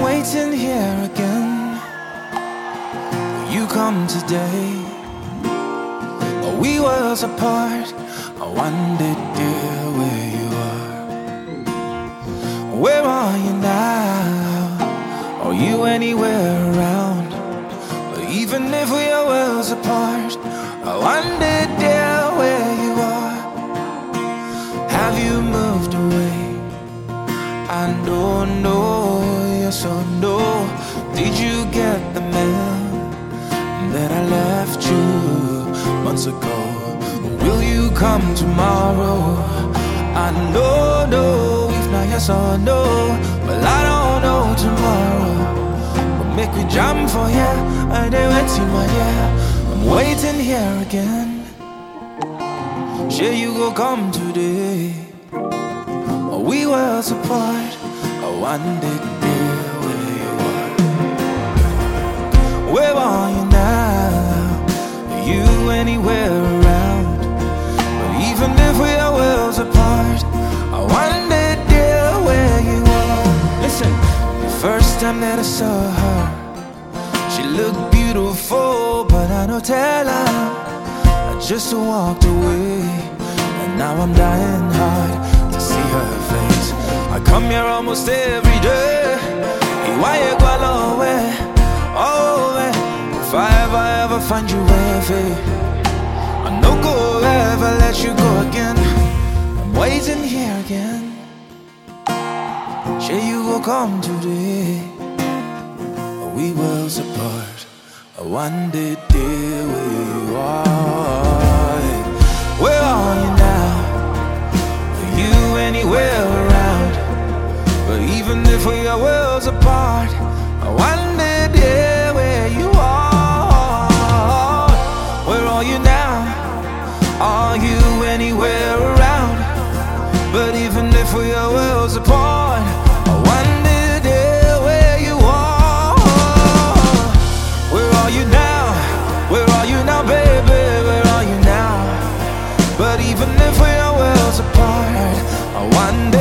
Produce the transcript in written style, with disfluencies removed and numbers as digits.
waiting here again. You come today. We worlds apart. I wondered, dear, where you are. Where are you now? Are you anywhere around? But even if we are worlds apart, I wondered, dear, where you are. Have you moved away? I don't know, yes or no. Did you get the mail that I left you months ago? Will you come tomorrow? I know, no, if not yes or no. Well, I don't know tomorrow. But make we jam for ya, and they went to my I'm waiting here again. Sure you go come today. We worlds apart. I wondered, dear, where you are. Where are you now? Are you anywhere around? But even if we are worlds apart, I wondered, dear, where you are. Listen, the first time that I saw her, she looked beautiful, but I don't tell her. I just walked away, and now I'm dying hard to see her face. I come here almost every day. Why you go away? Oh, if I ever find you ever, I no go ever let you go again. I'm waiting here again. Sure you will come today. We worlds apart. I wondered, dear, where you are. Where are you now? Are you anywhere around? But even if we are worlds apart, I wonder, dear, where you are. Where are you now? Are you anywhere around? But even if we are worlds apart, I wonder, dear, where you are. Where are you now? Where are you now, baby? Where are you now? But even if we are worlds apart, I wonder.